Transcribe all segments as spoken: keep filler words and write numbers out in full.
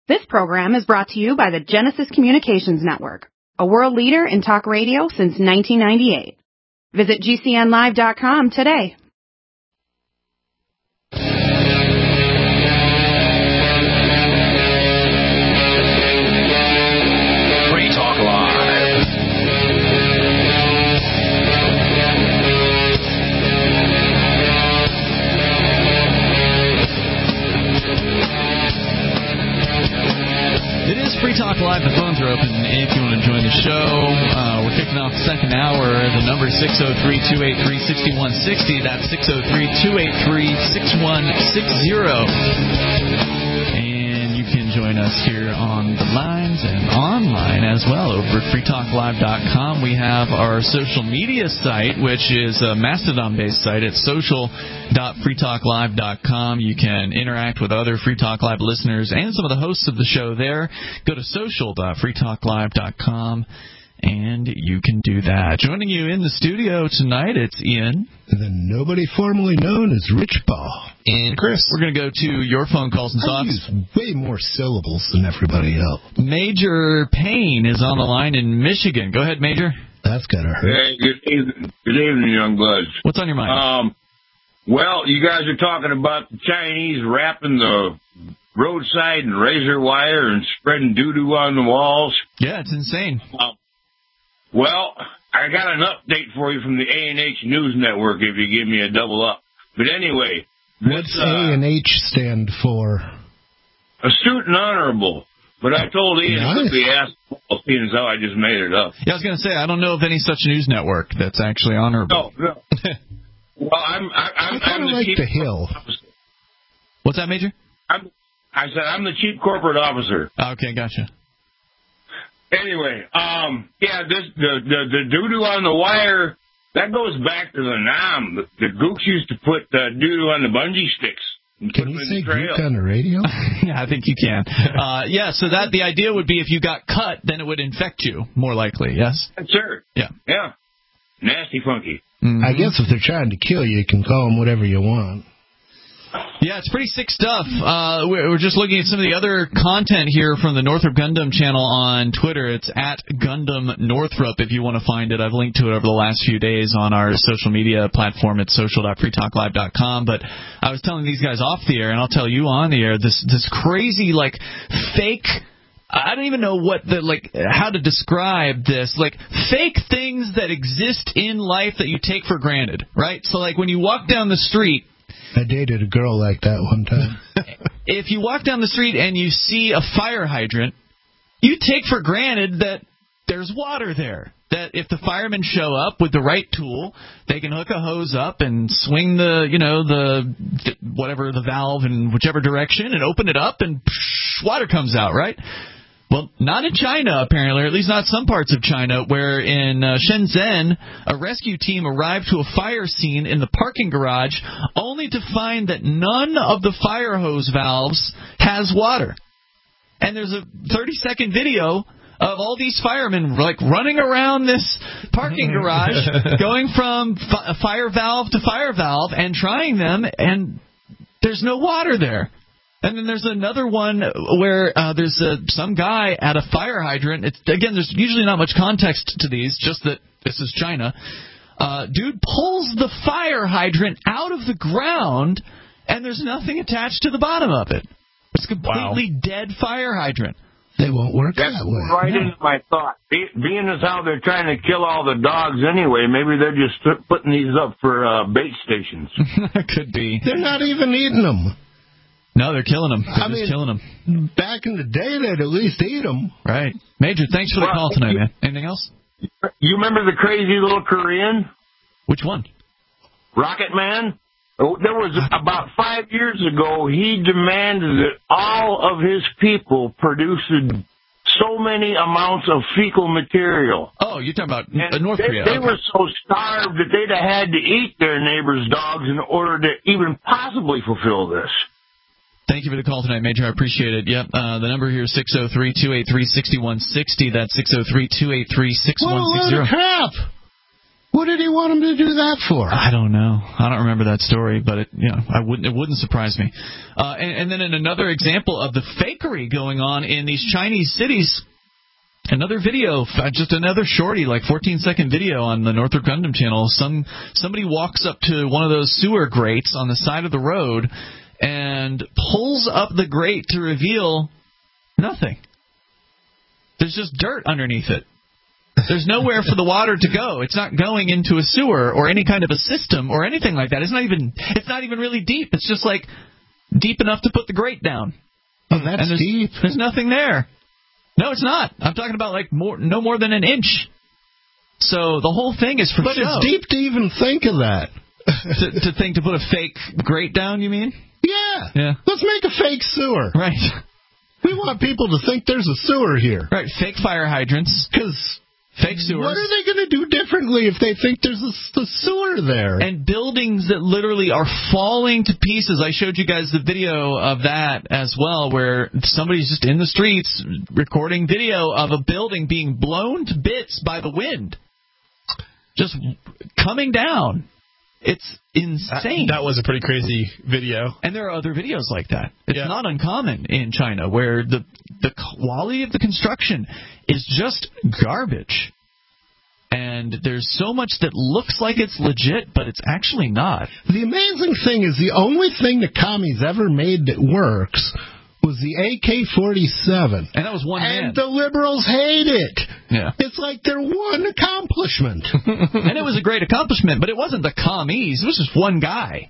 This program is brought to you by the Genesis Communications Network, a world leader in talk radio since nineteen ninety-eight. Visit G C N live dot com today. Free Talk Live. It is Free Talk Live. The phones are open if you want to join the show. Uh, we're kicking off the second hour. The number is six oh three, two eight three, six one six oh. That's six oh three, two eight three, six one six oh. And you can join us here on the lines and online as well over at free talk live dot com. We have our social media site, which is a Mastodon-based site at social dot free talk live dot com. You can interact with other Free Talk Live listeners and some of the hosts of the show there. Go to social dot free talk live dot com, and you can do that. Joining you in the studio tonight, it's Ian. And then nobody formerly known as Rich Paul. And Chris. We're going to go to your phone calls and I thoughts. use way more syllables than everybody else. Major Payne is on the line in Michigan. Go ahead, Major. That's got to hurt. Hey, good evening, good evening, young buds. What's on your mind? Um, well, you guys are talking about the Chinese wrapping the roadside and razor wire and spreading doo-doo on the walls. Yeah, it's insane. Uh, well, I got an update for you from the A and H News Network if you give me a double up. But anyway. What's this, uh, A and H stand for? Astute and honorable. But I told Ian Nice. it could be asked, seeing as how I just made it up. Yeah, I was going to say, I don't know of any such news network that's actually honorable. No, no. Well, I'm, I, I'm, I kind I'm of the like chief the Hill. officer. What's that, Major? I'm, I said I'm the chief corporate officer. Okay, gotcha. Anyway, um, yeah, this the the, the doo-doo on the wire, that goes back to the Nam. The, the gooks used to put uh, doo-doo on the bungee sticks. And Can put you them in say the trail. Greek on the radio? Yeah, I think you can. Uh, yeah, so that the idea would be if you got cut, then it would infect you, more likely, yes? Sure. Yeah. Yeah. Nasty funky. Mm-hmm. I guess if they're trying to kill you, you can call them whatever you want. Yeah, it's pretty sick stuff. Uh, we're, we're just looking at some of the other content here from the Northrop Gundam channel on Twitter. It's at Gundam Northrop if you want to find it. I've linked to it over the last few days on our social media platform at social dot free talk live dot com. But I was telling these guys off the air, and I'll tell you on the air, this this crazy, like, fake... I don't even know what the like how to describe this, like fake things that exist in life that you take for granted, right? So like when you walk down the street, I dated a girl like that one time. if you walk down the street and you see a fire hydrant, you take for granted that there's water there. That if the firemen show up with the right tool, they can hook a hose up and swing the, you know, the, the whatever the valve in whichever direction and open it up and psh, water comes out, right? Well, not in China, apparently, or at least not some parts of China, where in uh, Shenzhen, a rescue team arrived to a fire scene in the parking garage only to find that none of the fire hose valves has water. And there's a thirty-second video of all these firemen like running around this parking garage, going from f- fire valve to fire valve and trying them, and there's no water there. And then there's another one where uh, there's uh, some guy at a fire hydrant. It's, again, there's usually not much context to these, just that this is China. Uh, dude pulls the fire hydrant out of the ground, and there's nothing attached to the bottom of it. It's a completely wow. dead fire hydrant. They won't work That's that way. right no. into my thought. Be, being as how they're trying to kill all the dogs anyway, maybe they're just putting these up for uh, bait stations. Could be. They're not even eating them. No, they're killing them. They're I just mean, killing them. Back in the day, they'd at least eat them. Right. Major, thanks for the well, call tonight, you, man. Anything else? You remember the crazy little Korean? Which one? Rocket Man? Oh, there was about five years ago, he demanded that all of his people produce so many amounts of fecal material. Oh, you're talking about And uh, North they, Korea. They okay. were so starved that they'd have had to eat their neighbors' dogs in order to even possibly fulfill this. Thank you for the call tonight, Major. I appreciate it. Yep. Uh, the number here is six oh three, two eight three, six one six oh. That's six oh three, two eight three, six one six oh. What a load of crap! What did he want him to do that for? I don't know. I don't remember that story, but it, you know, I wouldn't. It wouldn't surprise me. Uh, and, and then in another example of the fakery going on in these Chinese cities, another video, just another shorty, like fourteen second video on the Northrop Gundam channel. Some somebody walks up to one of those sewer grates on the side of the road and pulls up the grate to reveal nothing. There's just dirt underneath it. There's nowhere for the water to go. It's not going into a sewer or any kind of a system or anything like that. It's not even. It's not even really deep. It's just like deep enough to put the grate down. Oh, that's and there's, deep. There's nothing there. No, it's not. I'm talking about like more, no more than an inch. So the whole thing is for but show. But it's deep to even think of that. to, to think to put a fake grate down, you mean? Yeah. Yeah. Let's make a fake sewer. Right. We want people to think there's a sewer here. Right. Fake fire hydrants. Because fake sewers. What are they going to do differently if they think there's a, a sewer there? And buildings that literally are falling to pieces. I showed you guys the video of that as well, where somebody's just in the streets recording video of a building being blown to bits by the wind. Just coming down. It's insane. That, that was a pretty crazy video. And there are other videos like that. It's yeah. not uncommon in China where the the quality of the construction is just garbage. And there's so much that looks like it's legit, but it's actually not. The amazing thing is the only thing the commies ever made that works was the A K forty-seven. And that was one man. And the liberals hate it. Yeah. It's like their one accomplishment. And it was a great accomplishment, but it wasn't the commies. It was just one guy.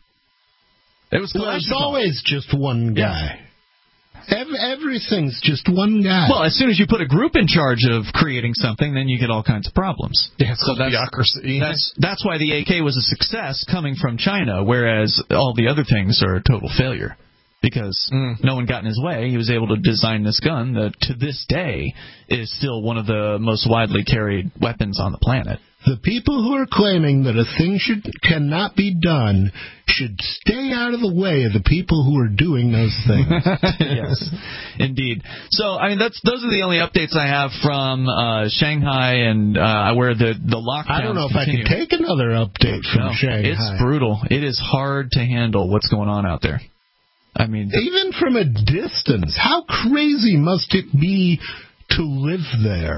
It was well, it's always just one guy. Yeah. Every, everything's just one guy. Well, as soon as you put a group in charge of creating something, then you get all kinds of problems. Yeah, it's so that's, bureaucracy. That's, that's why the A K was a success coming from China, whereas all the other things are a total failure. Because mm. no one got in his way, he was able to design this gun that, to this day, is still one of the most widely carried weapons on the planet. The people who are claiming that a thing should cannot be done should stay out of the way of the people who are doing those things. Yes, indeed. So, I mean, that's those are the only updates I have from uh, Shanghai and uh, where the the lockdowns I don't know continue. if I can take another update from no, Shanghai. It's brutal. It is hard to handle what's going on out there. I mean, even from a distance, how crazy must it be to live there?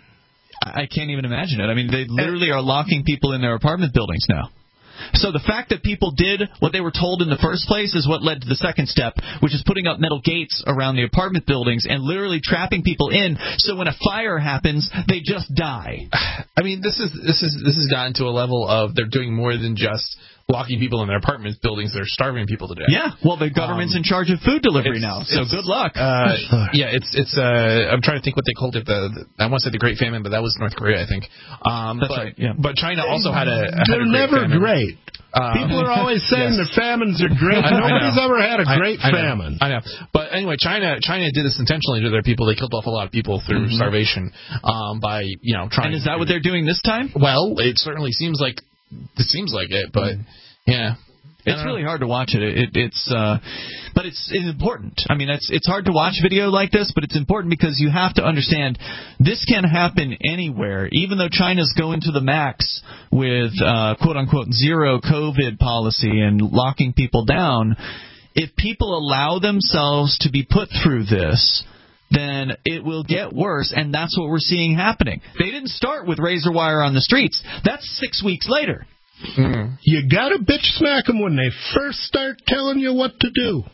I can't even imagine it. I mean, they literally are locking people in their apartment buildings now. So the fact that people did what they were told in the first place is what led to the second step, which is putting up metal gates around the apartment buildings and literally trapping people in. So when a fire happens, they just die. I mean, this is this is this has gotten to a level of they're doing more than just locking people in their apartment buildings. They're starving people to death. Yeah, well, the government's um, in charge of food delivery now, so good luck. Uh, yeah, it's it's. Uh, I'm trying to think what they called it. The, the I want to say the Great Famine, but that was North Korea, I think. Um, That's but, right. Yeah. But China also had a. Had They're a great never famine. great. Um, People are always saying yes. the famines are great. Nobody's ever had a great I, I famine. Know, I know. But anyway, China China did this intentionally to their people. They killed off a lot of people through mm-hmm. starvation um, by you know trying. And is that to, what they're doing this time? Well, it certainly seems like it seems like it, but yeah. It's really hard to watch it. it, it it's, uh, but it's, it's important. I mean, it's it's hard to watch video like this, but it's important because you have to understand this can happen anywhere. Even though China's going to the max with uh, quote unquote zero COVID policy and locking people down, if people allow themselves to be put through this, then it will get worse, and that's what we're seeing happening. They didn't start with razor wire on the streets. That's six weeks later. Mm. You gotta bitch smack them when they first start telling you what to do.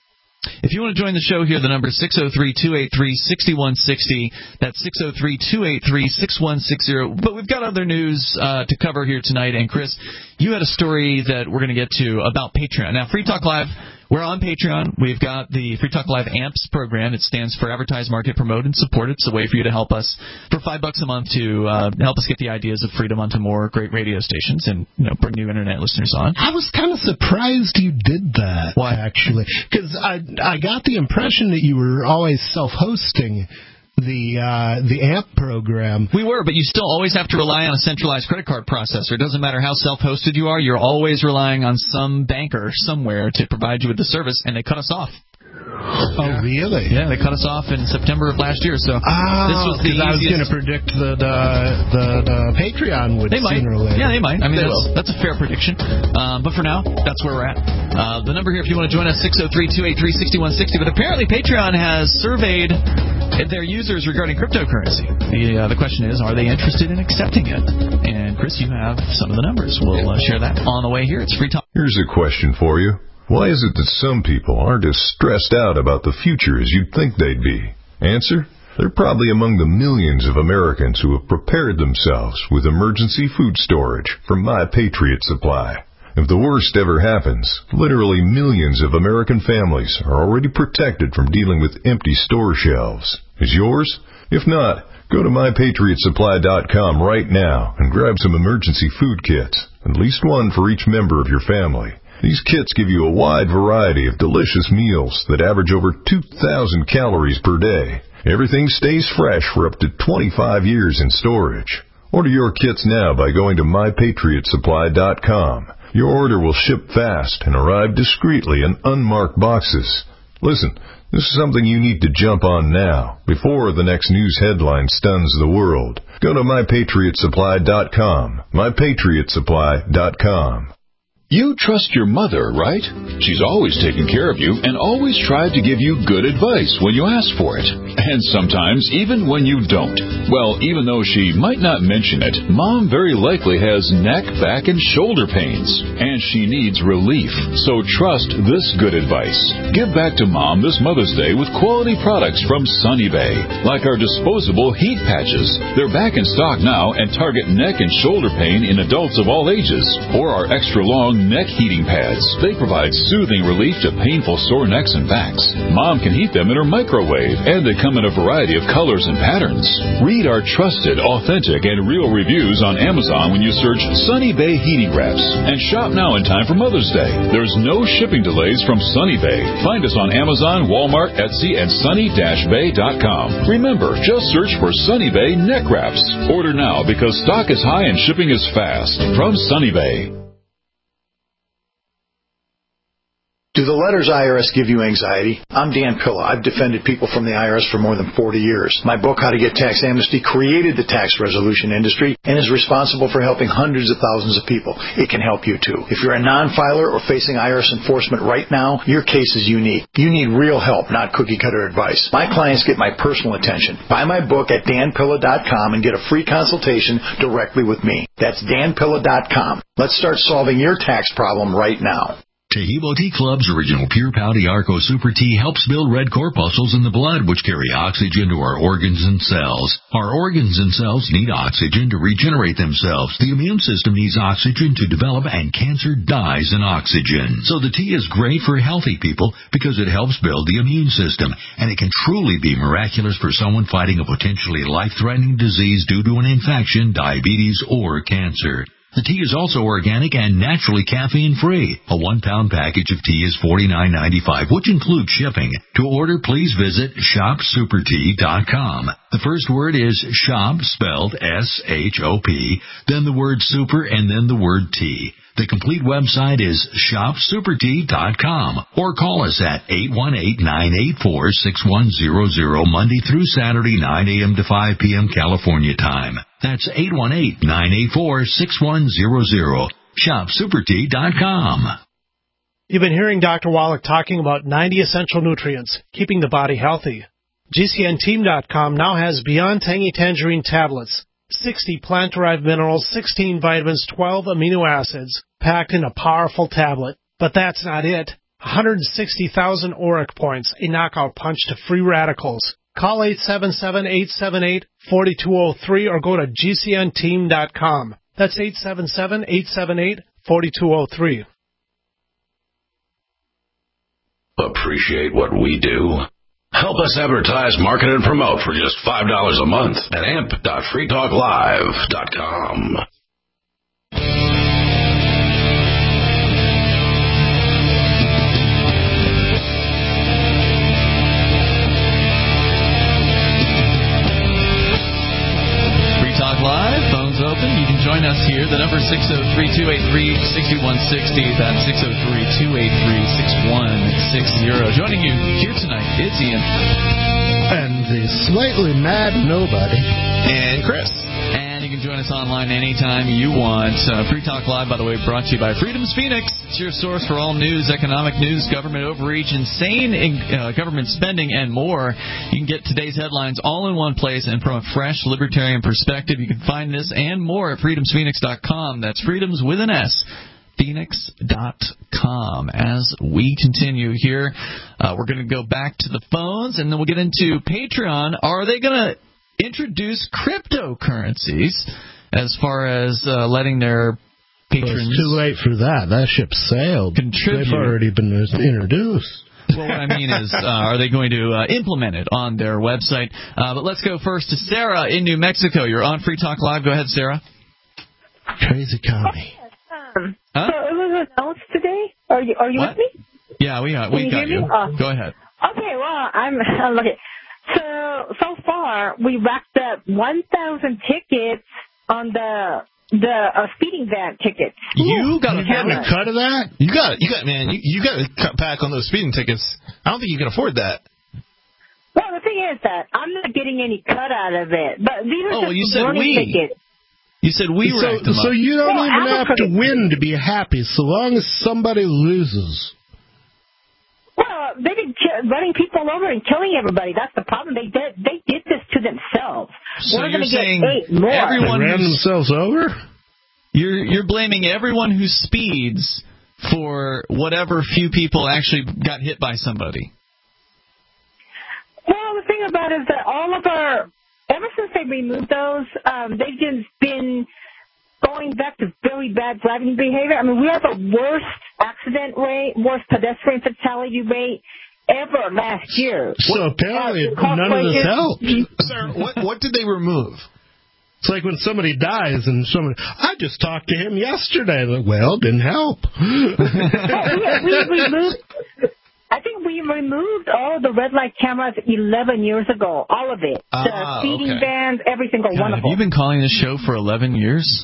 If you want to join the show here, the number is six oh three, two eight three, six one six oh. That's six oh three, two eight three, six one six oh. But we've got other news uh, to cover here tonight. And, Chris, you had a story that we're going to get to about Patreon. Now, Free Talk Live, we're on Patreon. We've got the Free Talk Live A M P S program. It stands for Advertise, Market, Promote, and Support. It's a way for you to help us for five bucks a month to uh, help us get the ideas of freedom onto more great radio stations and you know bring new Internet listeners on. I was kind of surprised you did that, Why? actually, because I, I got the impression that you were always self-hosting the uh, the A M P program. We were, but you still always have to rely on a centralized credit card processor. It doesn't matter how self-hosted you are. You're always relying on some banker somewhere to provide you with the service, and they cut us off. Oh, really? Yeah, they cut us off in September of last year. So oh, this was the I was easiest. going to predict that uh, the, the Patreon would They might. sooner or later. Yeah, they might. I mean, They that's, will. that's a fair prediction. Um, but for now, that's where we're at. Uh, the number here, if you want to join us, six oh three, two eight three, six one six oh. But apparently Patreon has surveyed their users regarding cryptocurrency. The, uh, the question is, are they interested in accepting it? And, Chris, you have some of the numbers. We'll uh, share that on the way here. It's Free Talk. Here's a question for you. Why is it that some people aren't as stressed out about the future as you'd think they'd be? Answer? They're probably among the millions of Americans who have prepared themselves with emergency food storage from My Patriot Supply. If the worst ever happens, literally millions of American families are already protected from dealing with empty store shelves. Is yours? If not, go to my patriot supply dot com right now and grab some emergency food kits, at least one for each member of your family. These kits give you a wide variety of delicious meals that average over two thousand calories per day. Everything stays fresh for up to twenty-five years in storage. Order your kits now by going to my patriot supply dot com. Your order will ship fast and arrive discreetly in unmarked boxes. Listen, this is something you need to jump on now, before the next news headline stuns the world. Go to my patriot supply dot com. my patriot supply dot com. You trust your mother, right? She's always taken care of you and always tried to give you good advice when you ask for it. And sometimes even when you don't. Well, even though she might not mention it, Mom very likely has neck, back, and shoulder pains. And she needs relief. So trust this good advice. Give back to Mom this Mother's Day with quality products from Sunny Bay. Like our disposable heat patches. They're back in stock now and target neck and shoulder pain in adults of all ages. Or our extra long neck heating pads. They provide soothing relief to painful sore necks and backs. Mom can heat them in her microwave, and they come in a variety of colors and patterns. Read our trusted, authentic, and real reviews on Amazon when you search Sunny Bay Heating Wraps. And shop now in time for Mother's Day. There's no shipping delays from Sunny Bay. Find us on Amazon, Walmart, Etsy, and sunny dash bay dot com. Remember, just search for Sunny Bay Neck Wraps. Order now because stock is high and shipping is fast. From Sunny Bay. Do the letters I R S give you anxiety? I'm Dan Pilla. I've defended people from the I R S for more than forty years. My book, How to Get Tax Amnesty, created the tax resolution industry and is responsible for helping hundreds of thousands of people. It can help you, too. If you're a non-filer or facing I R S enforcement right now, your case is unique. You need real help, not cookie-cutter advice. My clients get my personal attention. Buy my book at dan pilla dot com and get a free consultation directly with me. That's dan pilla dot com. Let's start solving your tax problem right now. Taheebo Tea Club's original Pure Pouty Arco Super Tea helps build red corpuscles in the blood, which carry oxygen to our organs and cells. Our organs and cells need oxygen to regenerate themselves. The immune system needs oxygen to develop, and cancer dies in oxygen. So the tea is great for healthy people because it helps build the immune system, and it can truly be miraculous for someone fighting a potentially life-threatening disease due to an infection, diabetes, or cancer. The tea is also organic and naturally caffeine-free. A one-pound package of tea is forty-nine ninety-five, which includes shipping. To order, please visit shop super tea dot com. The first word is shop, spelled S H O P, then the word super, and then the word tea. The complete website is shop super tea dot com, or call us at eight one eight, nine eight four, six one zero zero Monday through Saturday, nine a.m. to five p.m. California time. That's eight one eight, nine eight four, six one zero zero. shop super tea dot com. You've been hearing Doctor Wallach talking about ninety essential nutrients, keeping the body healthy. G C N team dot com now has Beyond Tangy Tangerine tablets, sixty plant-derived minerals, sixteen vitamins, twelve amino acids, packed in a powerful tablet. But that's not it. one hundred sixty thousand auric points, a knockout punch to free radicals. Call eight seven seven, eight seven eight, four two zero three or go to G C N team dot com. That's eight seven seven, eight seven eight, four two zero three. Appreciate what we do? Help us advertise, market, and promote for just five dollars a month at amp dot free talk live dot com. Free Talk Live, phones open. You can can join us here. The number is six oh three, two eight three, six one six oh. That's six oh three, two eight three, six one six oh. Joining you here tonight, it's Ian. And the slightly mad nobody. And Chris. And you can join us online anytime you want. Uh, Free Talk Live, by the way, brought to you by Freedom's Phoenix. It's your source for all news, economic news, government overreach, insane uh, government spending, and more. You can get today's headlines all in one place and from a fresh libertarian perspective. You can find this and more at freedoms phoenix dot com. That's freedoms with an S. Phoenix dot com. As we continue here, uh, we're going to go back to the phones, and then we'll get into Patreon. Are they going to introduce cryptocurrencies as far as uh, letting their patrons... Well, it's too late for that. That ship sailed. Contribute. They've already been introduced. Well, what I mean is, uh, are they going to uh, implement it on their website? Uh, but let's go first to Sarah in New Mexico. You're on Free Talk Live. Go ahead, Sarah. Crazy county. Um, huh? So it was announced today. Are you Are you what? with me? Yeah, we got, we you got you. Uh, go ahead. Okay, well, I'm okay. So so far we racked up one thousand tickets on the the uh, speeding van tickets. You got you getting a cut of that? You got it. You got man. You, you got to cut back on those speeding tickets. I don't think you can afford that. Well, the thing is that I'm not getting any cut out of it. But these are oh, just well, you said warning we. tickets. You said we so, racked them so up. you don't well, even have to win to be happy, so long as somebody loses. Well, they've been ki- running people over and killing everybody. That's the problem. They did they did this to themselves. So We're you're going to get saying eight more. everyone they ran themselves over? You're you're blaming everyone who speeds for whatever few people actually got hit by somebody. Well, the thing about it is that all of our, ever since they removed those, um, they've just been going back to very bad driving behavior. I mean, we have the worst accident rate, worst pedestrian fatality rate ever last year. So what, apparently uh, none of this helped. Sir, what, what did they remove? It's like when somebody dies and somebody, I just talked to him yesterday. Like, well, didn't help. well, we, we removed, I think we removed all of the red light cameras eleven years ago. All of it. Ah, the speeding okay. bans, every single God, one of have them. you been calling this show for eleven years?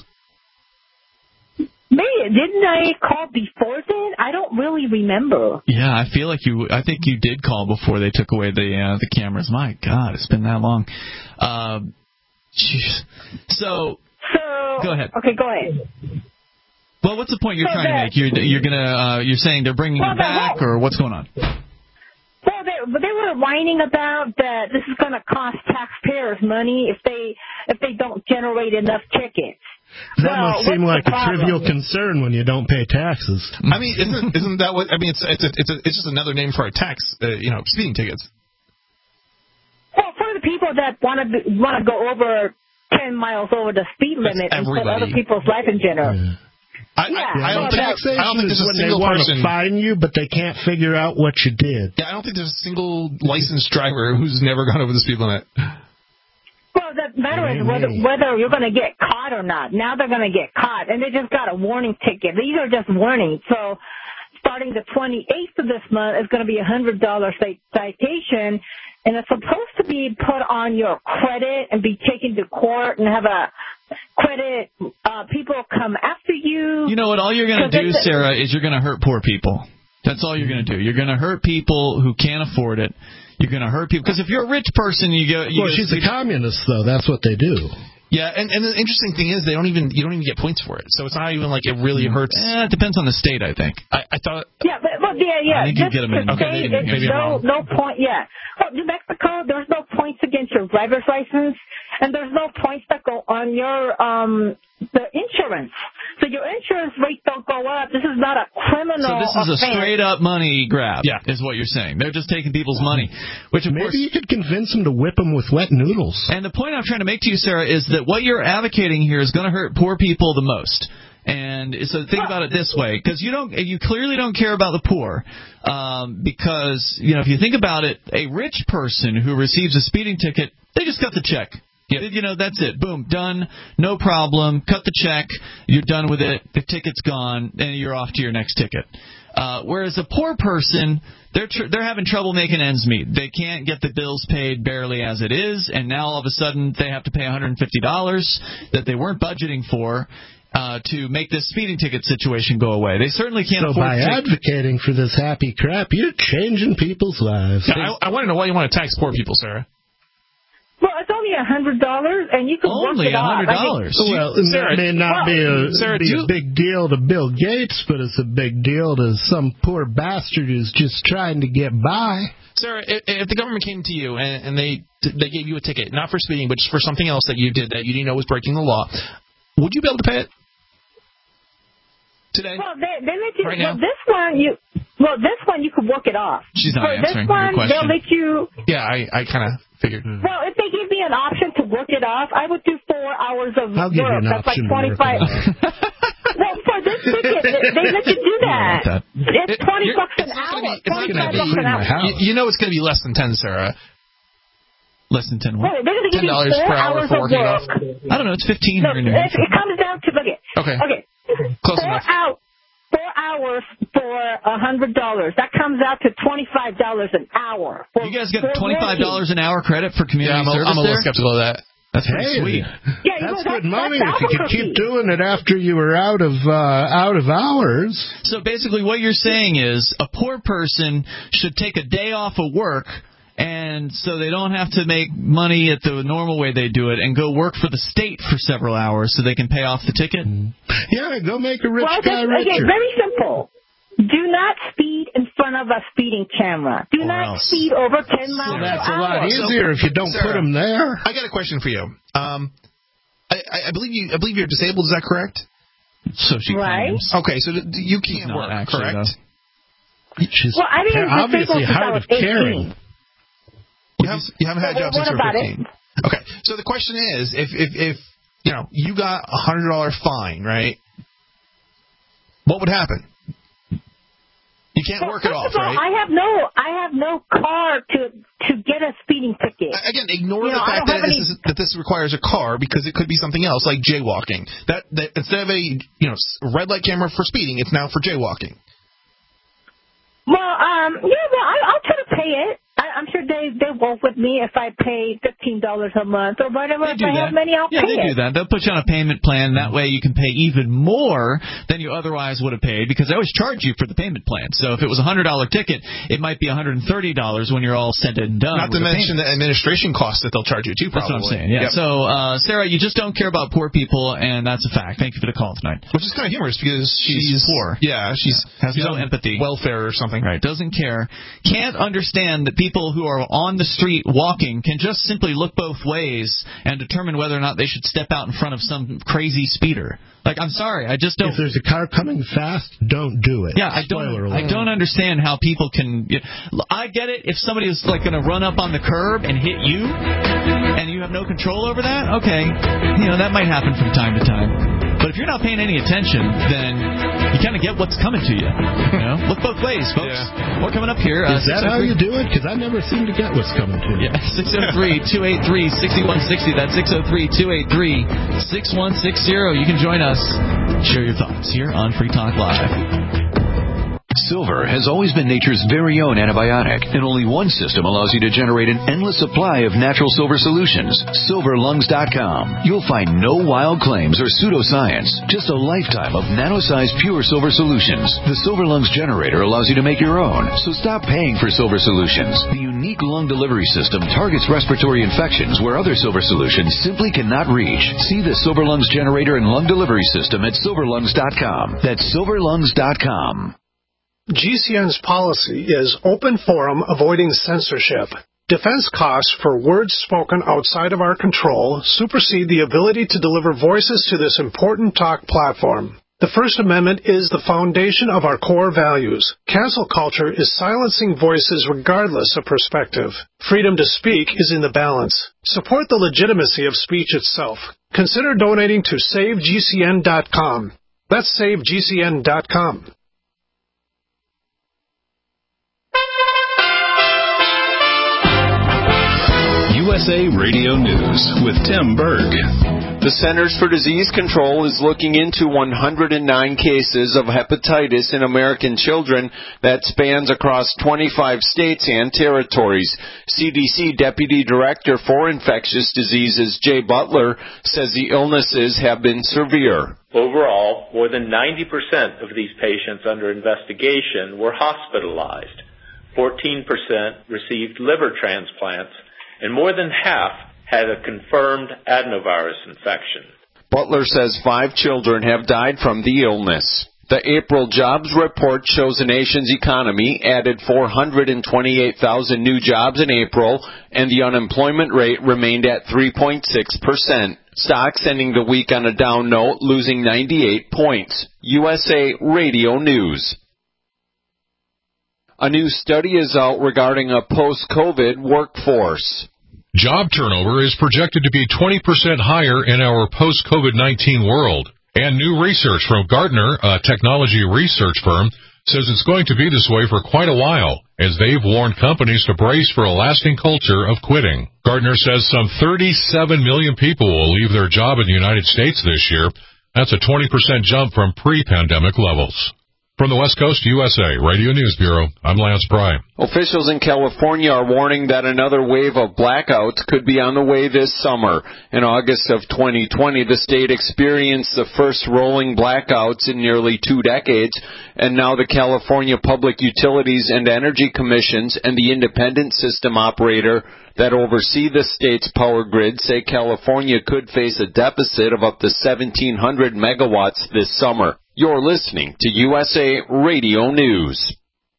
Maybe, didn't I call before then? I don't really remember. Yeah, I feel like you. I think you did call before they took away the uh, the cameras. My God, it's been that long. Uh, Jeez. So, so, go ahead. Okay, go ahead. Well, what's the point you're so trying that, to make? You're you're gonna uh, you're saying they're bringing well, it back, whole, or what's going on? Well, they, they were whining about that this is going to cost taxpayers money if they if they don't generate enough tickets. That well, must seem like a problem? trivial concern when you don't pay taxes. I mean, isn't isn't that what? I mean, it's it's a, it's a, it's just another name for a tax. Uh, you know, speeding tickets. Well, for the people that want to want to go over ten miles over the speed limit and put other people's life in general. Yeah. I, yeah, I, I don't think taxation I don't think there's is a when they single want person to fine you, but they can't figure out what you did. Yeah, I don't think there's a single licensed driver who's never gone over the speed limit. Well, the matter is whether, whether you're going to get caught or not. Now they're going to get caught, and they just got a warning ticket. These are just warnings. So starting the twenty-eighth of this month, it's going to be a one hundred dollars citation, and it's supposed to be put on your credit and be taken to court and have a credit. Uh, people come after you. You know what? All you're going to do, Sarah, is you're going to hurt poor people. That's all you're going to do. You're going to hurt people who can't afford it. You're going to hurt people. Because if you're a rich person, you go... You well, go, she's a communist, though. That's what they do. Yeah, and, and the interesting thing is they don't even you don't even get points for it. So it's not even like it really hurts. Eh, it depends on the state, I think. I, I thought. Yeah, but well, yeah, yeah. I think just you get them in. Okay, maybe, it's maybe no no point. Yeah. Well, New Mexico, there's no points against your driver's license, and there's no points that go on your um the insurance. So your insurance rate don't go up. This is not a criminal. So this is offense. a straight up money grab. Yeah, is what you're saying. They're just taking people's money, which of maybe course, you could convince them to whip them with wet noodles. And the point I'm trying to make to you, Sarah, is that what you're advocating here is going to hurt poor people the most. And so think about it this way, because you don't, you clearly don't care about the poor, um, because you know if you think about it, a rich person who receives a speeding ticket, they just got the check. Yep. You know, that's it. Boom, done. No problem. Cut the check. You're done with it. The ticket's gone, and you're off to your next ticket. Uh, whereas a poor person, they're tr- they're having trouble making ends meet. They can't get the bills paid barely as it is, and now all of a sudden they have to pay one hundred fifty dollars that they weren't budgeting for uh, to make this speeding ticket situation go away. They certainly can't so afford by to... advocating for this happy crap, you're changing people's lives. Yeah, I, I want to know why you want to tax poor people, Sarah. Well, it's only a hundred dollars, and you can only work it a hundred dollars. Well, that may not well, be, a, Sarah, be you, a big deal to Bill Gates, but it's a big deal to some poor bastard who's just trying to get by. Sarah, if, if the government came to you and, and they they gave you a ticket, not for speeding, but just for something else that you did that you didn't know was breaking the law, would you be able to pay it today? Well, they, they let you. Right well, now? this one you. Well, this one you could work it off. She's not For answering this one, your question. they'll let you. Yeah, I, I kind of figured. Well, if they give me an option to work it off, I would do four hours of I'll give you work. an That's like option to work it twenty-five. off. Well, for this ticket, they let you do that. that. It's twenty You're- bucks an it's not hour. gonna be- it's not gonna Twenty-five be bucks an in my hour. house. You, you know it's going to be less than ten, Sarah. Less than ten. Well, they're going to give ten you dollars four per hour hours for of working it work. off. I don't know. It's fifteen Look, here in New it, Hampshire. it comes down to look it. Okay. Okay. Close four enough. Out, four hours for a hundred dollars. That comes out to twenty-five dollars an hour. For, You guys get for twenty-five dollars working. an hour credit for community Yeah, I'm a, service I'm a little there? skeptical of that. That's pretty Hey, sweet. Yeah, you that's know, good that's, money that's if you could Albuquerque. keep doing it after you were out of uh, out of hours. So basically what you're saying is a poor person should take a day off of work, and so they don't have to make money at the normal way they do it and go work for the state for several hours so they can pay off the ticket? Yeah, go make a rich Well, guy that's, okay, richer. very simple. Do not speed in front of a speeding camera. Do Or not else. speed over ten miles Well, per that's a hour. lot easier if you don't Sarah, put them there. I got a question for you. Um, I, I believe you. I believe you're disabled. Is that correct? So she Right. claims. Okay, so th- you can't not work, actually, correct? She's Well, I've been obviously disabled since hard I was of caring. eighteen. You, have, you haven't had a Well, job what since you were about fifteen. Okay, so the question is, if if if you know you got a hundred dollar fine, right? What would happen? You can't Well, work it first off, of all, right? I have no, I have no car to to get a speeding ticket. Again, ignore You the know, I fact don't that have this, any- is, that this requires a car because it could be something else like jaywalking. That, that instead of a you know red light camera for speeding, it's now for jaywalking. Well, um, yeah, well, I, I'll try to pay it. I, I'm sure they they work with me if I pay fifteen dollars a month or whatever. They If do I that. have money, I'll yeah, pay they it. do that. They'll put you on a payment plan. That way you can pay even more than you otherwise would have paid because they always charge you for the payment plan. So if it was a one hundred dollar ticket, it might be one hundred thirty dollars when you're all said and done. Not to with the mention payment. the administration costs that they'll charge you too. That's Probably. what I'm saying. Yeah. Yep. So, uh, Sarah, you just don't care about poor people, and that's a fact. Thank you for the call tonight. Which is kind of humorous because she's, She's poor. Yeah, she's Has she's no on empathy. welfare or something. Right, doesn't care. Can't understand that people who are on the street walking can just simply look both ways and determine whether or not they should step out in front of some crazy speeder. Like, I'm sorry, I just don't. If there's a car coming fast, don't do it. Yeah, I Spoiler don't. I alert. don't understand how people can. I get it if somebody is like going to run up on the curb and hit you, and you have no control over that. Okay, you know that might happen from time to time. But if you're not paying any attention, then you kind of get what's coming to you. You know, look both ways, folks. Yeah. We're coming up here. Uh, Is that how you do it? Because I never seem to get what's coming to you. Yeah, six oh three, two eight three, six one six oh. That's six oh three, two eight three, six one six oh. You can join us. Share your thoughts here on Free Talk Live. Silver has always been nature's very own antibiotic, and only one system allows you to generate an endless supply of natural silver solutions. silver lungs dot com. You'll find no wild claims or pseudoscience, just a lifetime of nano-sized pure silver solutions. The Silver Lungs generator allows you to make your own, so stop paying for silver solutions. The unique lung delivery system targets respiratory infections where other silver solutions simply cannot reach. See the Silver Lungs generator and lung delivery system at silver lungs dot com. That's silver lungs dot com. G C N's policy is open forum, avoiding censorship. Defense costs for words spoken outside of our control supersede the ability to deliver voices to this important talk platform. The First Amendment is the foundation of our core values. Cancel culture is silencing voices regardless of perspective. Freedom to speak is in the balance. Support the legitimacy of speech itself. Consider donating to save G C N dot com. That's save G C N dot com. U S A Radio News with Tim Berg. The Centers for Disease Control is looking into one hundred nine cases of hepatitis in American children that spans across twenty-five states and territories. C D C Deputy Director for Infectious Diseases Jay Butler says the illnesses have been severe. Overall, more than ninety percent of these patients under investigation were hospitalized. fourteen percent received liver transplants, and more than half had a confirmed adenovirus infection. Butler says five children have died from the illness. The April jobs report shows the nation's economy added four hundred twenty-eight thousand new jobs in April, and the unemployment rate remained at three point six percent. Stocks ending the week on a down note, losing ninety-eight points. U S A Radio News. A new study is out regarding a post-COVID workforce. Job turnover is projected to be twenty percent higher in our post-COVID nineteen world. And new research from Gartner, a technology research firm, says it's going to be this way for quite a while, as they've warned companies to brace for a lasting culture of quitting. Gartner says some thirty-seven million people will leave their job in the United States this year. That's a twenty percent jump from pre-pandemic levels. From the West Coast U S A Radio News Bureau, I'm Lance Pry. Officials in California are warning that another wave of blackouts could be on the way this summer. In August of twenty twenty, the state experienced the first rolling blackouts in nearly two decades, and now the California Public Utilities and Energy Commissions and the independent system operator that oversee the state's power grid say California could face a deficit of up to seventeen hundred megawatts this summer. You're listening to U S A Radio News.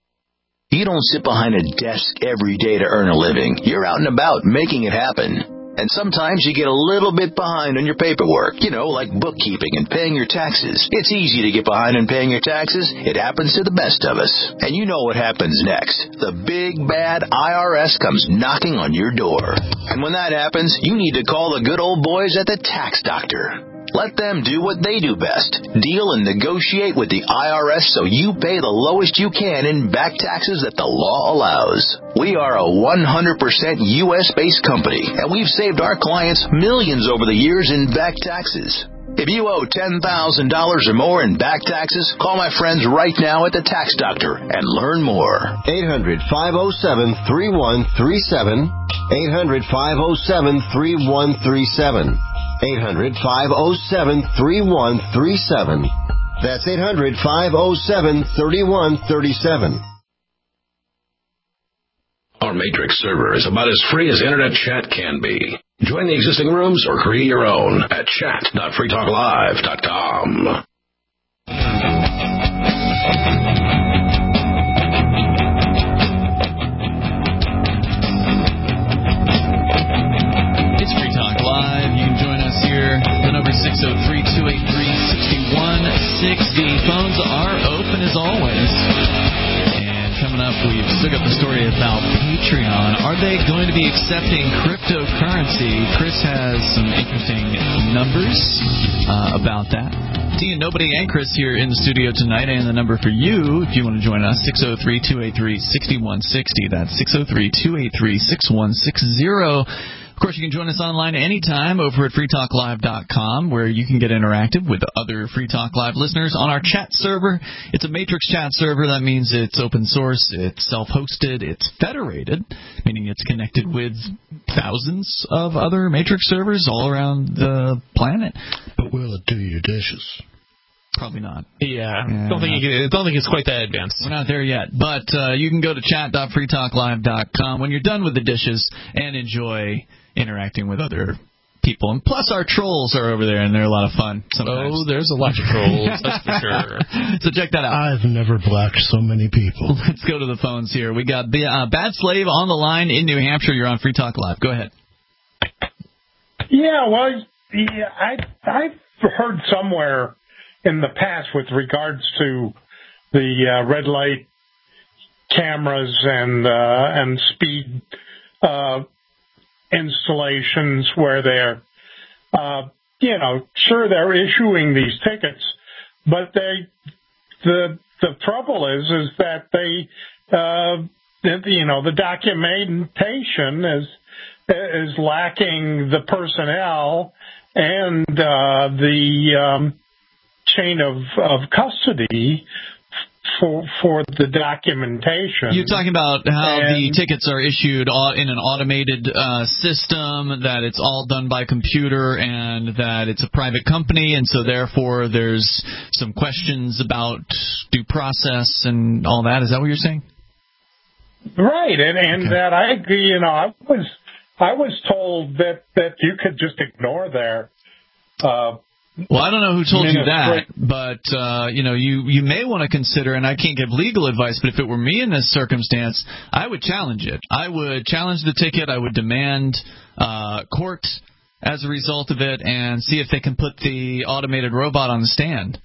You don't sit behind a desk every day to earn a living. You're out and about making it happen. And sometimes you get a little bit behind on your paperwork, you know, like bookkeeping and paying your taxes. It's easy to get behind on paying your taxes. It happens to the best of us. And you know what happens next. The big, bad I R S comes knocking on your door. And when that happens, you need to call the good old boys at the Tax Doctor. Let them do what they do best. Deal and negotiate with the I R S so you pay the lowest you can in back taxes that the law allows. We are a one hundred percent U S-based company, and we've saved our clients millions over the years in back taxes. If you owe ten thousand dollars or more in back taxes, call my friends right now at the Tax Doctor and learn more. eight hundred, five oh seven, three one three seven. eight hundred, five oh seven, three one three seven. eight hundred, five oh seven, three one three seven. That's eight hundred, five oh seven, three one three seven. Our Matrix server is about as free as internet chat can be. Join the existing rooms or create your own at chat dot free talk live dot com. It's Free Talk Live. You can join us here. The number is six oh three, two eight three, six one six oh. Phones are open as always. Coming up, we've still got the story about Patreon. Are they going to be accepting cryptocurrency? Chris has some interesting numbers uh, about that. Tia, Nobody, and Chris here in the studio tonight, and the number for you, if you want to join us, six oh three, two eight three, six one six oh. That's six oh three, two eight three, six one six oh. Of course, you can join us online anytime over at free talk live dot com, where you can get interactive with other Free Talk Live listeners on our chat server. It's a Matrix chat server. That means it's open source, it's self-hosted, it's federated, meaning it's connected with thousands of other Matrix servers all around the planet. But will it do your dishes? Probably not. Yeah, yeah. don't think you, don't think it's quite that advanced. We're not there yet, but uh, you can go to chat dot free talk live dot com when you're done with the dishes and enjoy interacting with other people. And plus, our trolls are over there, and they're a lot of fun sometimes. Oh, there's a lot of trolls, that's for sure. So check that out. I've never blocked so many people. Let's go to the phones here. We got uh, Bad Slave on the line in New Hampshire. You're on Free Talk Live. Go ahead. Yeah, well, yeah, I, I've heard somewhere in the past with regards to the uh, red light cameras and uh, and speed uh, installations where they're, uh, you know, sure they're issuing these tickets, but they the the trouble is is that they uh, you know the documentation is is lacking the personnel and uh, the um, chain of, of custody for for the documentation. You're talking about how and, the tickets are issued in an automated uh, system, that it's all done by computer, and that it's a private company, and so therefore there's some questions about due process and all that. Is that what you're saying? Right, and and okay. that I, you know, I was I was told that that you could just ignore their. Uh, Well, I don't know who told you that, but, uh, you know, you, you may want to consider, and I can't give legal advice, but if it were me in this circumstance, I would challenge it. I would challenge the ticket. I would demand uh, court as a result of it and see if they can put the automated robot on the stand.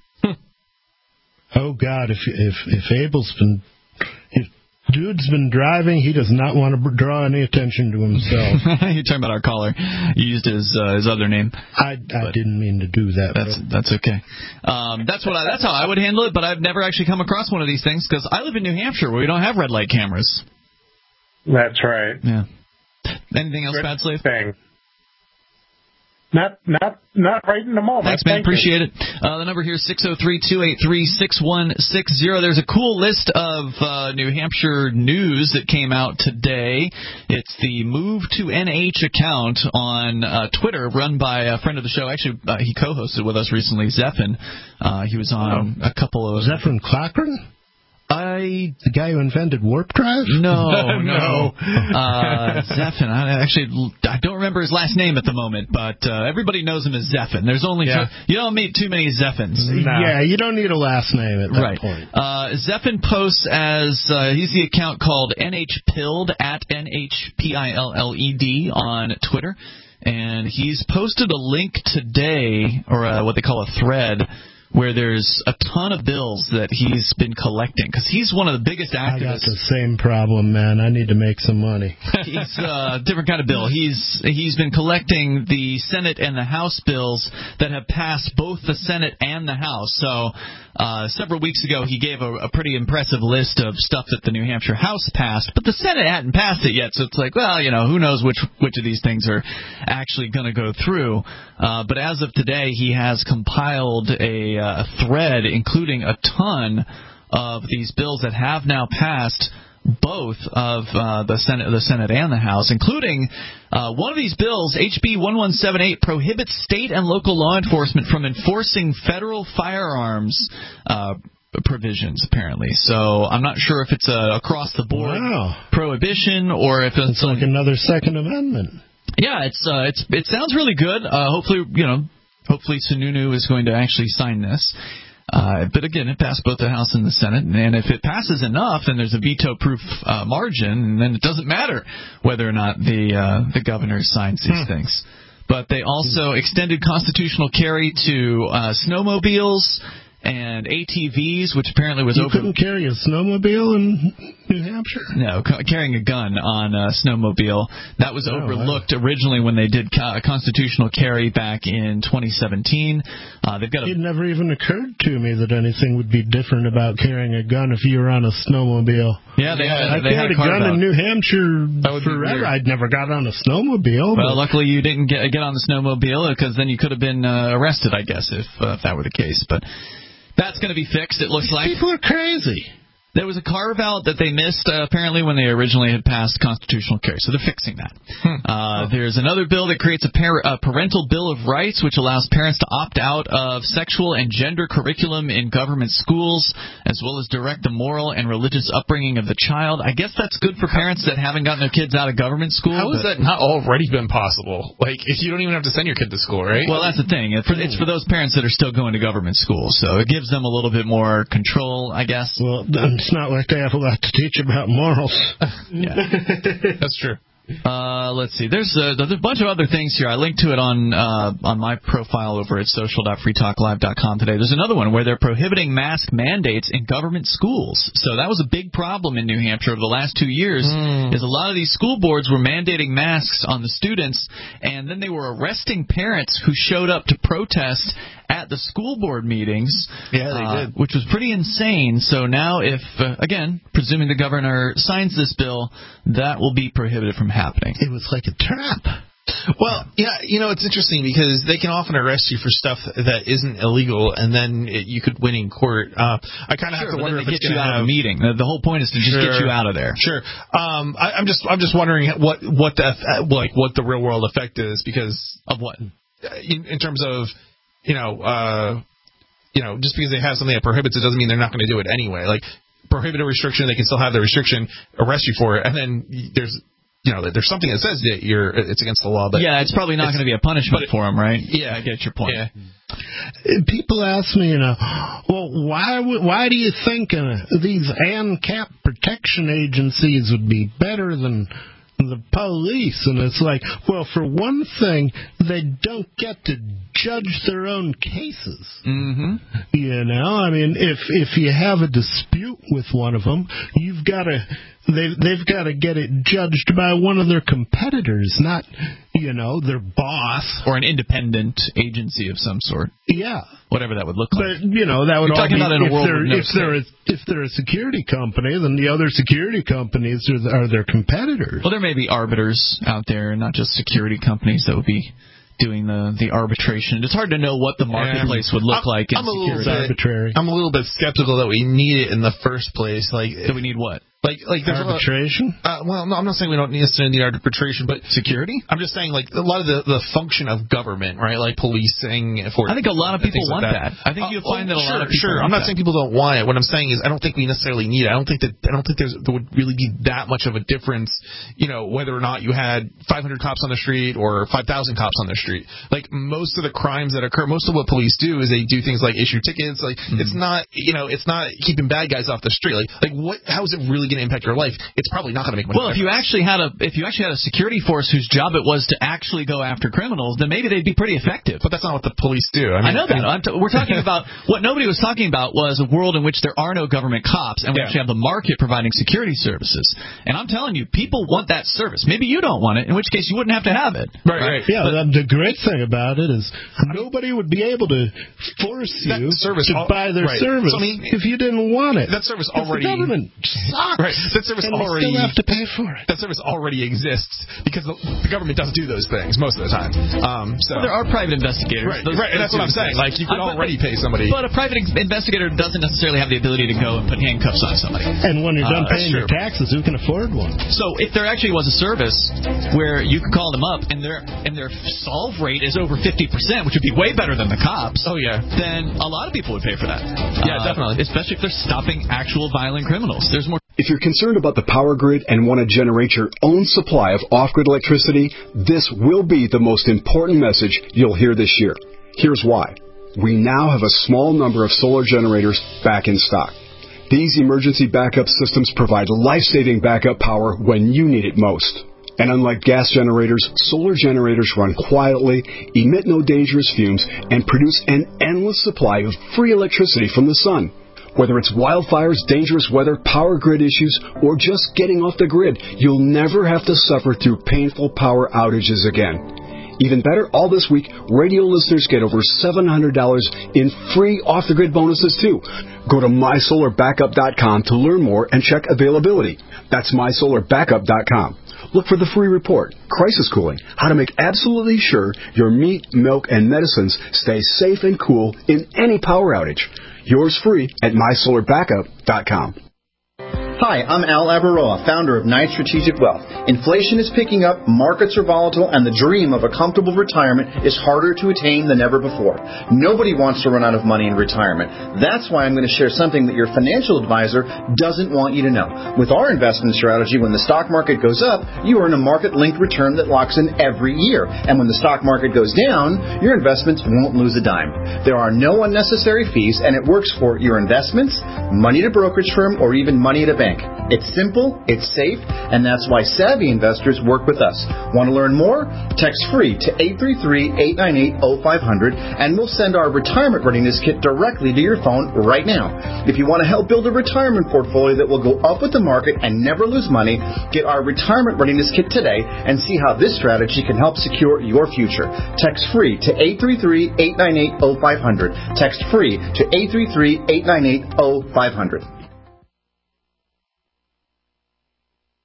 Oh, God, if if if Abel's been... If dude's been driving, he does not want to draw any attention to himself. You're talking about our caller. You used his uh, his other name. I, I didn't mean to do that. That's but. that's okay. Um, that's what I, that's how I would handle it. But I've never actually come across one of these things because I live in New Hampshire where we don't have red light cameras. That's right. Yeah. Anything else, Good Bad Slave? Thing. Not not not right in the moment. Thanks, man. Thank Appreciate you. it. Uh, the number here is six oh three, two eight three, six one six zero. There's a cool list of uh, New Hampshire news that came out today. It's the Move to N H account on uh, Twitter, run by a friend of the show. Actually, uh, he co-hosted with us recently, Zephin. Uh, he was on a couple of... Zephin Cochran? I the guy who invented warp drive? No, no. uh, Zephin. I actually I don't remember his last name at the moment, but uh, everybody knows him as Zephin. There's only yeah. two, you don't meet too many Zephins. No. Yeah, you don't need a last name at that right. point. Uh, Zephin posts as uh, he's the account called N H Pilled at N H P I L L E D on Twitter, and he's posted a link today, or uh, what they call a thread, where there's a ton of bills that he's been collecting, because he's one of the biggest activists. I got the same problem, man. I need to make some money. He's a different kind of bill. He's he's been collecting the Senate and the House bills that have passed both the Senate and the House. So uh, several weeks ago, he gave a, a pretty impressive list of stuff that the New Hampshire House passed, but the Senate hadn't passed it yet. So it's like, well, you know, who knows which which of these things are actually going to go through. Uh, but as of today, he has compiled a a thread including a ton of these bills that have now passed both of uh, the Senate, the Senate and the House, including uh, one of these bills, H B eleven seventy-eight, prohibits state and local law enforcement from enforcing federal firearms uh, provisions, apparently. So I'm not sure if it's a across-the-board wow. prohibition or if it's, it's like another Second Amendment. Yeah, it's uh, it's it sounds really good. Uh, hopefully, you know. Hopefully Sununu is going to actually sign this. Uh, but again, it passed both the House and the Senate. And if it passes enough, then there's a veto-proof uh, margin, and then it doesn't matter whether or not the uh, the governor signs these hmm. things. But they also extended constitutional carry to uh, snowmobiles and A T Vs, which apparently was you over... couldn't carry a snowmobile in New Hampshire? No, ca- carrying a gun on a snowmobile. That was oh, overlooked wow. originally when they did co- constitutional carry back in twenty seventeen. Uh, they've got. A- it never even occurred to me that anything would be different about carrying a gun if you were on a snowmobile. Yeah, they yeah, had, I they carried had a, a gun out. in New Hampshire forever. I'd never got on a snowmobile. Well, luckily you didn't get get on the snowmobile, because then you could have been uh, arrested, I guess, if, uh, if that were the case. But that's going to be fixed, it looks These like. People are crazy. There was a carve-out that they missed, uh, apparently, when they originally had passed constitutional carry. So they're fixing that. Hmm. Uh, there's another bill that creates a, par- a parental bill of rights, which allows parents to opt out of sexual and gender curriculum in government schools, as well as direct the moral and religious upbringing of the child. I guess that's good for parents that haven't gotten their kids out of government school. How has that not already been possible? Like, if you don't even have to send your kid to school, right? Well, that's the thing. It's for, it's for those parents that are still going to government school. So it gives them a little bit more control, I guess. Well, it's not like they have a lot to teach about morals. Yeah, that's true. Uh, let's see. There's a, there's a bunch of other things here. I linked to it on uh, on my profile over at social dot free talk live dot com today. There's another one where they're prohibiting mask mandates in government schools. So that was a big problem in New Hampshire over the last two years. Mm. Is a lot of these school boards were mandating masks on the students, and then they were arresting parents who showed up to protest at the school board meetings. Yeah, they uh, did. Which was pretty insane. So now if, uh, again, presuming the governor signs this bill, that will be prohibited from happening. It was like a trap. Well, yeah, you know, it's interesting because they can often arrest you for stuff that isn't illegal, and then it, you could win in court. Uh, I kind of sure, have to but wonder then if they it's get you going to out have of a meeting. The, the whole point is to just Sure. get you out of there. Sure. Um, I, I'm just, I'm just wondering what, what the, like, what the real world effect is because of what, in, in terms of, you know, uh, you know, just because they have something that prohibits it doesn't mean they're not going to do it anyway. Like, prohibit a restriction, they can still have the restriction, arrest you for it, and then there's, you know, there's something that says that you're, it's against the law. But yeah, it's probably not going to be a punishment it, for them, right? Yeah, I get your point. Yeah. People ask me, you know, well, why why do you think uh, these ANCAP protection agencies would be better than the police? And it's like, well, for one thing, they don't get to judge their own cases. Mm-hmm. You know, I mean, if if you have a dispute with one of them, you've got to they they've got to get it judged by one of their competitors, not, you know, their boss or an independent agency of some sort. Yeah, whatever that would look like. But you know, that would You're all talking be about in a if world they're with no if they're a, if they're a security company, then the other security companies are, are their competitors. Well, there may be arbiters out there, not just security companies that would be doing the, the arbitration. It's hard to know what the marketplace would look I'm, like in I'm a little security. bit, arbitrary. I'm a little bit skeptical that we need it in the first place. Like, do we need what? Like, like there's arbitration? A lot, uh, well, no, I'm not saying we don't necessarily need arbitration, but security. I'm just saying, like, a lot of the, the function of government, right? Like policing. For I think a lot of people want like that. that. I think uh, you'll find oh, that a sure, lot of people. Sure, want I'm not that. saying people don't want it. What I'm saying is, I don't think we necessarily need it. I don't think that I don't think there's there would really be that much of a difference, you know, whether or not you had five hundred cops on the street or five thousand cops on the street. Like most of the crimes that occur, most of what police do is they do things like issue tickets. Like mm-hmm. it's not, you know, it's not keeping bad guys off the street. Like, like what? How is it really going to impact your life? It's probably not going to make much well, difference. if you actually had a if you actually had a security force whose job it was to actually go after criminals, then maybe they'd be pretty effective. But that's not what the police do. I, mean, I know that. I mean, I'm t- we're talking about what nobody was talking about was a world in which there are no government cops and we yeah. actually have the market providing security services. And I'm telling you, people want that service. Maybe you don't want it, in which case you wouldn't have to have it. Right. right. Yeah. But, the great thing about it is nobody would be able to force you service to al- buy their right. service so, I mean, if you didn't want it. That service already the government sucks. Right. That service and already. You still have to pay for it. That service already exists because the, the government doesn't do those things most of the time. Um, so well, there are private investigators. Right. Those, right. And that's what I'm saying. Like you could uh, already but, pay somebody. But a private ex- investigator doesn't necessarily have the ability to go and put handcuffs on somebody. And when you're done uh, paying your taxes, who can afford one? So if there actually was a service where you could call them up and their and their solve rate is over fifty percent, which would be way better than the cops. Oh yeah. Then a lot of people would pay for that. Yeah, uh, definitely. Especially if they're stopping actual violent criminals. There's more. If you're concerned about the power grid and want to generate your own supply of off-grid electricity, this will be the most important message you'll hear this year. Here's why. We now have a small number of solar generators back in stock. These emergency backup systems provide life-saving backup power when you need it most. And unlike gas generators, solar generators run quietly, emit no dangerous fumes, and produce an endless supply of free electricity from the sun. Whether it's wildfires, dangerous weather, power grid issues, or just getting off the grid, you'll never have to suffer through painful power outages again. Even better, all this week, radio listeners get over seven hundred dollars in free off-the-grid bonuses, too. Go to my solar backup dot com to learn more and check availability. That's my solar backup dot com. Look for the free report, Crisis Cooling, how to make absolutely sure your meat, milk, and medicines stay safe and cool in any power outage. Yours free at my solar backup dot com. Hi, I'm Al Abaroa, founder of Knight Strategic Wealth. Inflation is picking up, markets are volatile, and the dream of a comfortable retirement is harder to attain than ever before. Nobody wants to run out of money in retirement. That's why I'm going to share something that your financial advisor doesn't want you to know. With our investment strategy, when the stock market goes up, you earn a market-linked return that locks in every year. And when the stock market goes down, your investments won't lose a dime. There are no unnecessary fees, and it works for your investments, money at a brokerage firm, or even money at a bank. It's simple, it's safe, and that's why savvy investors work with us. Want to learn more? Text free to eight three three, eight nine eight, oh five hundred, and we'll send our retirement readiness kit directly to your phone right now. If you want to help build a retirement portfolio that will go up with the market and never lose money, get our retirement readiness kit today and see how this strategy can help secure your future. Text free to eight three three, eight nine eight, oh five hundred. Text free to eight three three, eight nine eight, oh five hundred.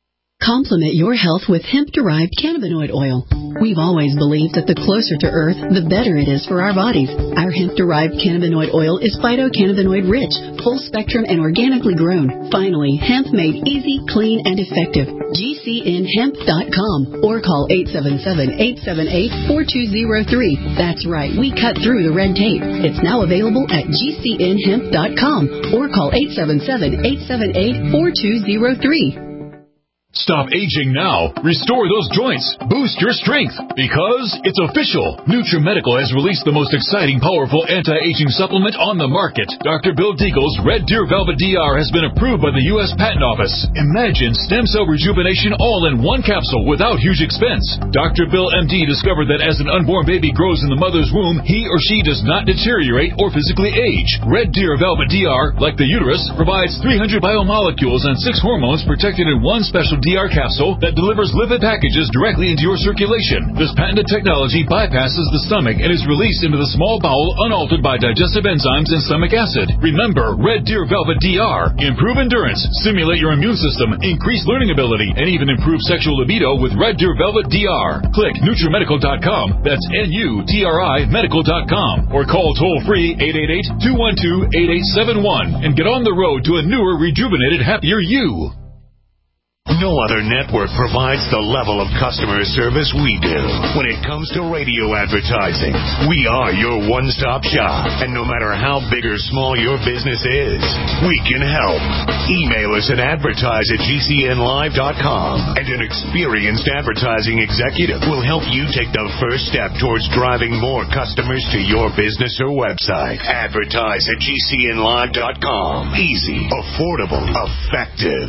Complement your health with hemp-derived cannabinoid oil. We've always believed that the closer to Earth, the better it is for our bodies. Our hemp-derived cannabinoid oil is phytocannabinoid-rich, full-spectrum, and organically grown. Finally, hemp made easy, clean, and effective. G C N hemp dot com or call eight seven seven, eight seven eight, four two zero three. That's right, we cut through the red tape. It's now available at G C N hemp dot com or call eight seven seven, eight seven eight, four two zero three. Stop aging now. Restore those joints. Boost your strength. Because it's official. NutriMedical has released the most exciting, powerful anti-aging supplement on the market. Doctor Bill Deagle's Red Deer Velvet D R has been approved by the U S Patent Office. Imagine stem cell rejuvenation all in one capsule without huge expense. Doctor Bill M D discovered that as an unborn baby grows in the mother's womb, he or she does not deteriorate or physically age. Red Deer Velvet D R, like the uterus, provides three hundred biomolecules and six hormones protected in one special D R capsule that delivers lipid packages directly into your circulation. This patented technology bypasses the stomach and is released into the small bowel unaltered by digestive enzymes and stomach acid. Remember, Red Deer Velvet D R. Improve endurance, stimulate your immune system, increase learning ability, and even improve sexual libido with Red Deer Velvet D R. Click NutriMedical dot com. That's N U T R I medical dot com. Or call toll-free eight eight eight, two one two, eight eight seven one and get on the road to a newer, rejuvenated, happier you. No other network provides the level of customer service we do. When it comes to radio advertising, we are your one-stop shop. And no matter how big or small your business is, we can help. Email us at advertise at G C N live dot com, and an experienced advertising executive will help you take the first step towards driving more customers to your business or website. Advertise at G C N live dot com. Easy, affordable, effective.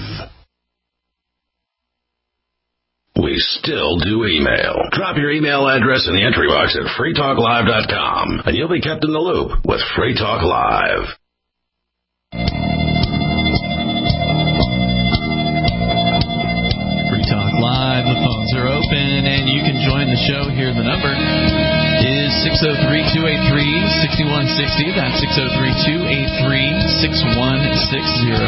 We still do email. Drop your email address in the entry box at free talk live dot com, and you'll be kept in the loop with Free Talk Live. Free Talk Live, the phones are open, and you can join the show here. The number is six oh three, two eight three, six one six oh. That's six oh three, two eight three, six one six oh.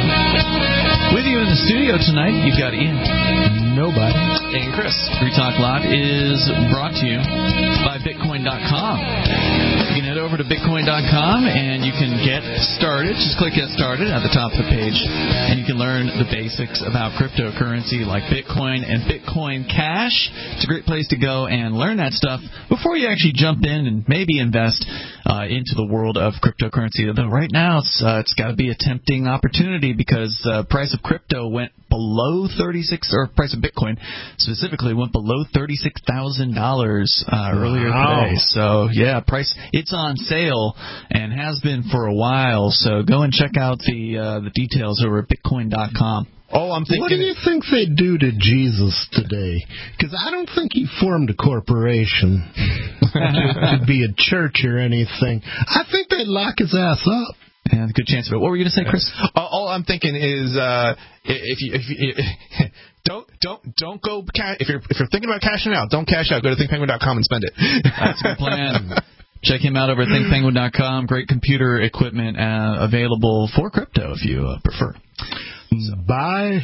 With you in the studio tonight, you've got Ian. Nobody. And Chris. Free Talk Live is brought to you by Bitcoin dot com. You can head over to Bitcoin dot com and you can get started. Just click Get Started at the top of the page, and you can learn the basics about cryptocurrency like Bitcoin and Bitcoin Cash. It's a great place to go and learn that stuff before you actually jump in and maybe invest uh, into the world of cryptocurrency. Although right now it's uh, it's got to be a tempting opportunity because the uh, price of crypto went below thirty-six, or price of Bitcoin specifically went below thirty-six thousand dollars uh, earlier wow. today. So yeah, price it's on sale and has been for a while. So go and check out the uh, the details over at Bitcoin dot com. Oh, I'm thinking. What do you think they do to Jesus today? Because I don't think he formed a corporation to, to be a church or anything. I think they'd lock his ass up. Yeah, good chance of it. What were you going to say, Chris? All I'm thinking is, uh, if you, if you if, don't don't don't go ca- if you're if you're thinking about cashing out, don't cash out. Go to think penguin dot com and spend it. That's a good plan. Check him out over at think penguin dot com. Great computer equipment uh, available for crypto if you uh, prefer. So. Buy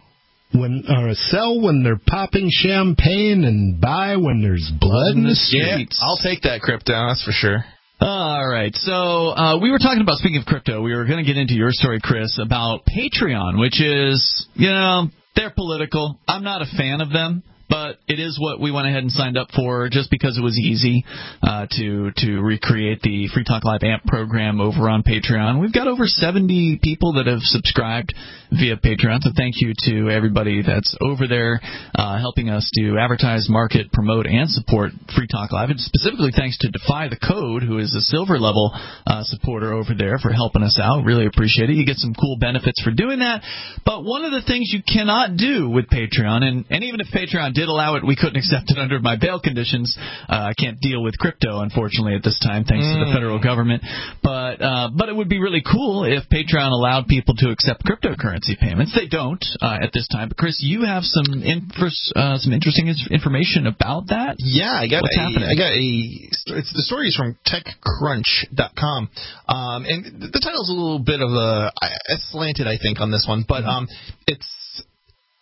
when or sell when they're popping champagne, and buy when there's blood in the streets. Yeah, I'll take that crypto. That's for sure. All right, so uh, we were talking about, speaking of crypto, we were going to get into your story, Chris, about Patreon, which is, you know, they're political. I'm not a fan of them, but it is what we went ahead and signed up for just because it was easy uh, to to recreate the Free Talk Live A M P program over on Patreon. We've got over seventy people that have subscribed via Patreon, so thank you to everybody that's over there uh, helping us to advertise, market, promote, and support Free Talk Live. And specifically thanks to Defy the Code, who is a silver level uh, supporter over there, for helping us out. Really appreciate it. You get some cool benefits for doing that. But one of the things you cannot do with Patreon, and, and even if Patreon did allow it, we couldn't accept it under my bail conditions. Uh, I can't deal with crypto, unfortunately, at this time, thanks mm. to the federal government. But uh, but it would be really cool if Patreon allowed people to accept cryptocurrency payments. They don't uh, at this time. But Chris, you have some inf- uh, some interesting information about that. Yeah, I got What's a, happening? I got a. It's the story is from tech crunch dot com, um, and the title's a little bit of a slanted, I think, on this one, but um, it's.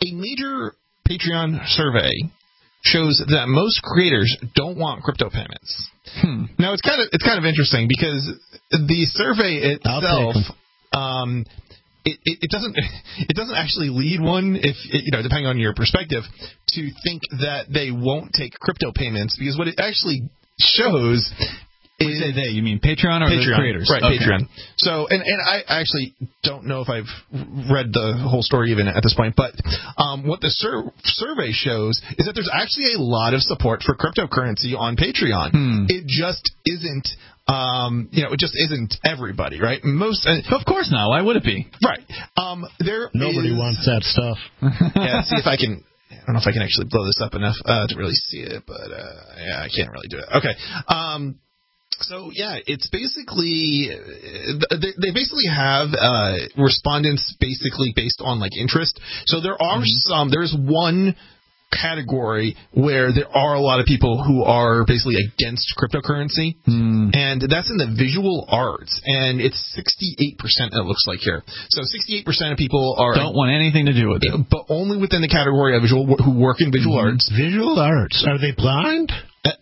a major Patreon survey shows that most creators don't want crypto payments. Hmm. Now it's kind of it's kind of interesting because the survey itself, um, it, it, it doesn't it doesn't actually lead one, if you know, depending on your perspective, to think that they won't take crypto payments, because what it actually shows. When you say they, you mean Patreon or Patreon, the creators? Right, okay. Patreon. So, and, and I actually don't know if I've read the whole story even at this point, but um, what the sur- survey shows is that there's actually a lot of support for cryptocurrency on Patreon. Hmm. It just isn't, um, you know, it just isn't everybody, right? Most, uh, of course not. Why would it be? Right. Um, there Nobody is, wants that stuff. Yeah, see if I can. I don't know if I can actually blow this up enough uh, to really see it, but uh, yeah, I can't really do it. Okay. Um, So, yeah, it's basically, they basically have uh, respondents basically based on, like, interest. So there are mm-hmm. some, there's one category where there are a lot of people who are basically against cryptocurrency, mm. and that's in the visual arts, and it's sixty-eight percent, it looks like here. So sixty-eight percent of people are don't want anything to do with it. But only within the category of visual, who work in visual mm-hmm. arts. Visual arts. Are they blind?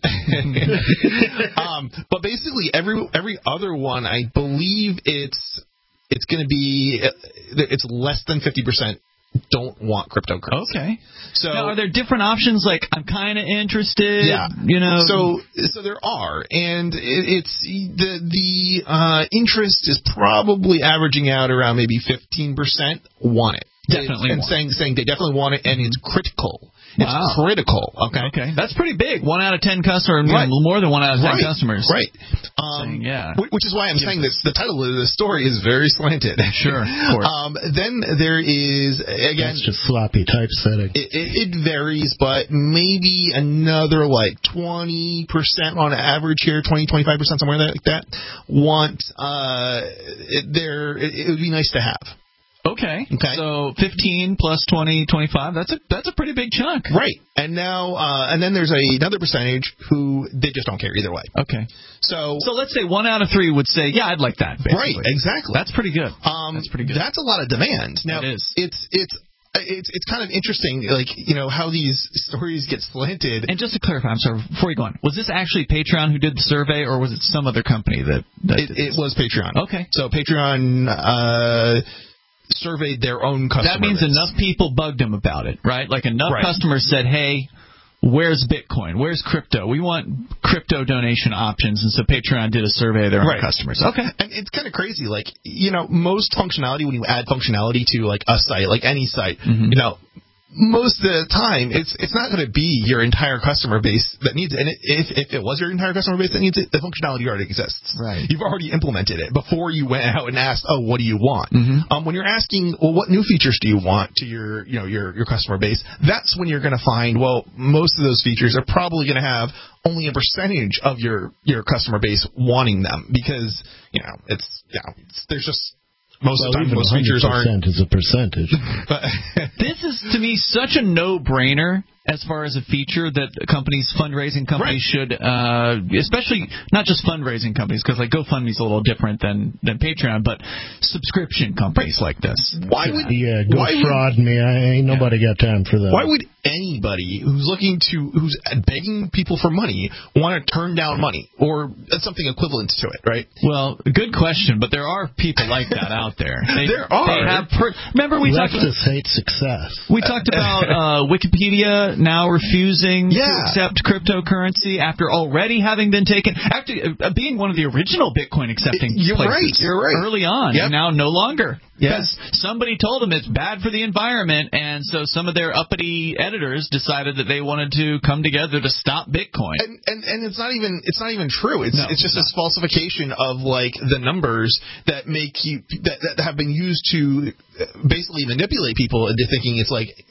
um, but basically, every every other one, I believe it's it's going to be it's less than fifty percent don't want cryptocurrency. Okay. So now, are there different options? Like, I'm kind of interested. Yeah. You know. So so there are, and it, it's the the uh, interest is probably averaging out around maybe fifteen percent want it. Definitely, and want saying it. saying they definitely want it, and it's critical. It's wow. critical. Okay. Okay. That's pretty big. One out of ten customers, right. more than one out of ten right. customers. Right. Um, saying, yeah. Which is why I'm saying this. The title of the story is very slanted. Sure. Of course. Um, then there is again. That's just sloppy typesetting. It, it, it varies, but maybe another like twenty percent on average here, twenty, twenty-five percent somewhere like that. Want uh, it, there? It, it would be nice to have. Okay. Okay. So fifteen plus twenty, twenty-five, that's a that's a pretty big chunk. Right. And now uh, and then there's a, another percentage who they just don't care either way. Okay. So So let's say one out of three would say, yeah, I'd like that. Basically. Right, exactly. That's pretty good. Um that's pretty good. That's a lot of demand. Now it is. it's it's It's it's kind of interesting, like, you know, how these stories get slanted. And just to clarify, I'm sorry, before you go on, was this actually Patreon who did the survey, or was it some other company that, that it, it was Patreon. Okay. So Patreon uh, surveyed their own customers. That means enough people bugged them about it, right? Like enough right. customers said, hey, where's Bitcoin? Where's crypto? We want crypto donation options. And so Patreon did a survey of their right. own customers. Okay. And it's kind of crazy. Like, you know, most functionality, when you add functionality to, like, a site, like any site, mm-hmm. you know, most of the time, it's it's not going to be your entire customer base that needs it. And it, if, if it was your entire customer base that needs it, the functionality already exists. Right. You've already implemented it before you went out and asked, oh, what do you want? Mm-hmm. Um, when you're asking, well, what new features do you want to your, you know, your, your customer base, that's when you're going to find, well, most of those features are probably going to have only a percentage of your, your customer base wanting them because, you know, it's, you know, it's, there's just... Most well, of the time, even most features aren't. is a percentage. But this is, to me, such a no-brainer as far as a feature that companies, fundraising companies right. should, uh, especially not just fundraising companies, because like GoFundMe's a little different than, than Patreon, but subscription companies like this. Why would yeah, go why fraud would, me? I ain't nobody yeah. got time for that. Why would anybody who's looking to who's begging people for money want to turn down money or something equivalent to it? Right. Well, good question, but there are people like that out there. They, there are. They have per- Remember we Leftists talked about, hate success. We talked about uh, Wikipedia now refusing yeah. to accept cryptocurrency after already having been taken, after uh, being one of the original Bitcoin accepting you're places right, you're right. early on, yep. and now no longer. Yes. Because somebody told them it's bad for the environment, and so some of their uppity editors decided that they wanted to come together to stop Bitcoin. And and, and it's not even it's not even true. It's no, it's just no. this falsification of like the numbers that make you that, that have been used to basically manipulate people into thinking it's like yeah.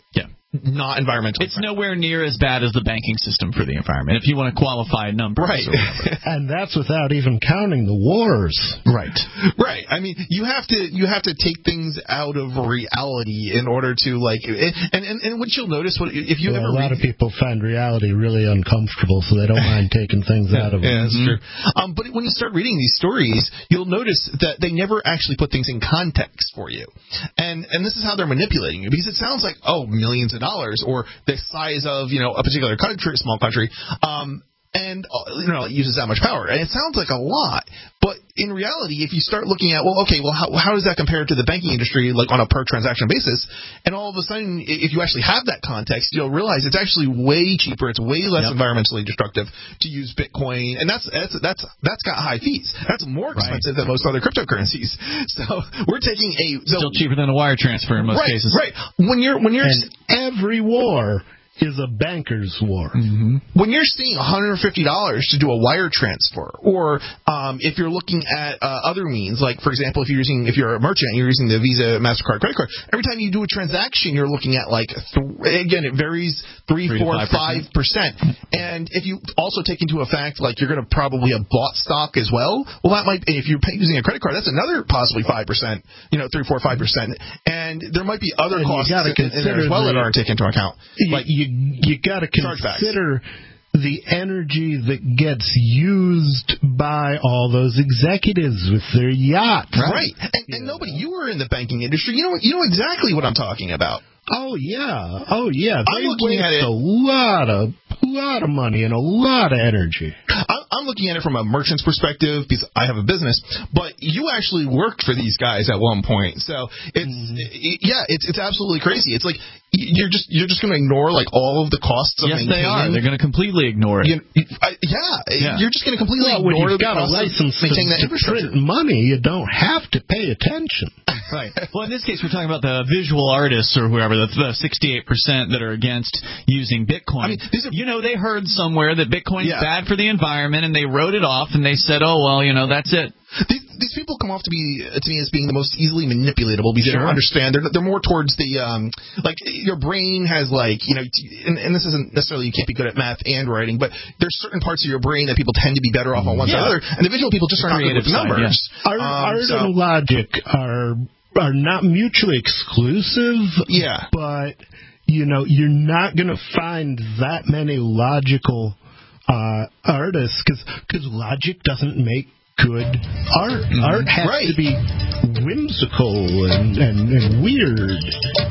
not environmentally. It's nowhere near as bad as the banking system for the environment, if you want to qualify numbers. Right. And that's without even counting the wars. Right. Right. I mean, you have to you have to take things out of reality in order to, like, and and, and what you'll notice, what if you well, ever a lot read, of people find reality really uncomfortable, so they don't mind taking things out of it. Yeah, that's Mm-hmm. true. Um, but when you start reading these stories, you'll notice that they never actually put things in context for you, and and this is how they're manipulating you, because it sounds like, oh, millions of dollars, or the size of, you know, a particular country, small country, um, and, you know, it uses that much power. And it sounds like a lot, but in reality, if you start looking at, well, okay, well, how, how does that compare to the banking industry, like on a per transaction basis? And all of a sudden, if you actually have that context, you'll realize it's actually way cheaper, it's way less yep. environmentally destructive to use Bitcoin, and that's that's that's that's got high fees. That's more expensive right. than most other cryptocurrencies. So we're taking a so, still cheaper than a wire transfer in most right, cases. Right. When you're when you're and every war is a banker's war. Mm-hmm. When you're seeing one hundred fifty dollars to do a wire transfer, or um, if you're looking at uh, other means, like, for example, if you're using, if you're a merchant and you're using the Visa, MasterCard, credit card, every time you do a transaction, you're looking at, like, th- again, it varies three, four, five percent. And if you also take into effect, like, you're going to probably have bought stock as well, well, that might, if you're using a credit card, that's another possibly five percent, you know, three, four, five percent. And there might be other and costs in, in there as well the, that aren't taken into account. Like, you You got to consider the energy that gets used by all those executives with their yachts. Right. And, and nobody, you were in the banking industry. You know, you know exactly what I'm talking about. Oh yeah, oh yeah. I'm they looking waste at it a lot of, lot of money and a lot of energy. I'm, I'm looking at it from a merchant's perspective because I have a business. But you actually worked for these guys at one point, so it's mm. it, yeah, it's it's absolutely crazy. It's like you're just you're just going to ignore like all of the costs of yes, maintaining. Yes, they are. They're going to completely ignore it. You, I, yeah, yeah, you're just going to completely well, ignore when you've the got a costs license of maintaining that to infrastructure. print money, you don't have to pay attention. Right. Well, in this case, we're talking about the visual artists or whoever, the, the sixty-eight percent that are against using Bitcoin. I mean, these are, you know, they heard somewhere that Bitcoin's yeah. bad for the environment, and they wrote it off, and they said, oh, well, you know, that's it. These, these people come off to be to me as being the most easily manipulatable because sure. they don't understand. They're they're more towards the um like your brain has like you know and, and this isn't necessarily you can't be good at math and writing, but there's certain parts of your brain that people tend to be better off on one yeah. side or the other, and the visual people just are not good with numbers. Yeah. Art, um, art so. and logic are are not mutually exclusive. Yeah, but you know you're not going to find that many logical uh, artists because because logic doesn't make good art. Mm-hmm. Art has right. to be whimsical and, and, and weird.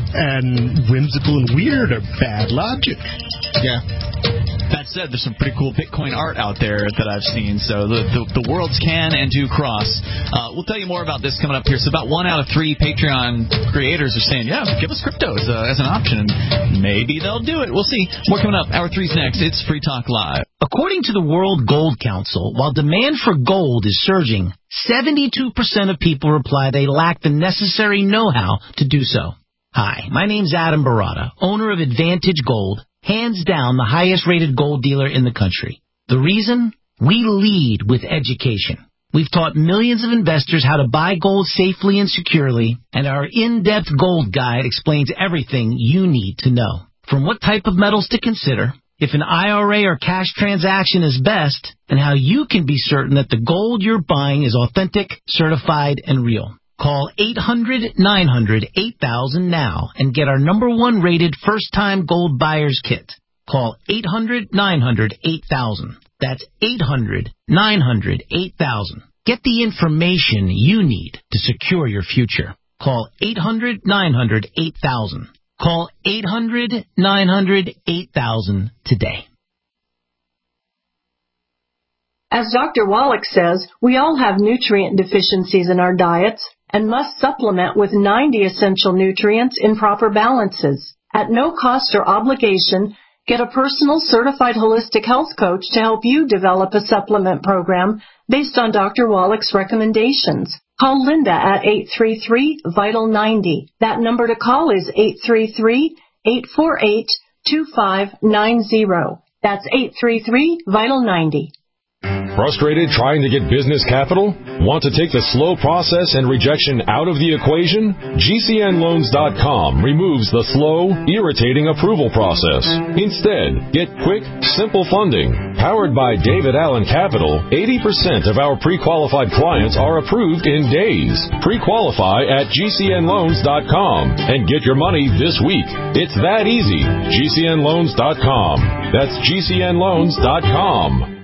And whimsical and weird are bad logic. Yeah. That said, there's some pretty cool Bitcoin art out there that I've seen, so the the, the worlds can and do cross. Uh, we'll tell you more about this coming up here. So about one out of three Patreon creators are saying, yeah, give us crypto as, a, as an option, and maybe they'll do it. We'll see. More coming up. Hour three's next. It's Free Talk Live. According to the World Gold Council, while demand for gold is surging, seventy-two percent of people reply they lack the necessary know-how to do so. Hi, my name's Adam Barata, owner of Advantage Gold, hands down the highest-rated gold dealer in the country. The reason? We lead with education. We've taught millions of investors how to buy gold safely and securely, and our in-depth gold guide explains everything you need to know. From what type of metals to consider, if an I R A or cash transaction is best, and how you can be certain that the gold you're buying is authentic, certified, and real. Call eight hundred nine hundred eight thousand now and get our number one rated first-time gold buyer's kit. Call eight hundred nine hundred eight thousand. That's eight hundred nine hundred eight thousand. Get the information you need to secure your future. Call eight hundred nine hundred eight thousand. Call eight hundred nine hundred eight thousand today. As Doctor Wallach says, we all have nutrient deficiencies in our diets and must supplement with ninety essential nutrients in proper balances. At no cost or obligation, get a personal certified holistic health coach to help you develop a supplement program based on Doctor Wallach's recommendations. Call Linda at eight three three, vital ninety. That number to call is eight three three, eight four eight, two five nine zero. That's eight three three, vital ninety. Frustrated trying to get business capital? Want to take the slow process and rejection out of the equation? G C N loans dot com removes the slow, irritating approval process. Instead, get quick, simple funding. Powered by David Allen Capital, eighty percent of our pre-qualified clients are approved in days. Pre-qualify at G C N loans dot com and get your money this week. It's that easy. G C N loans dot com. That's G C N loans dot com.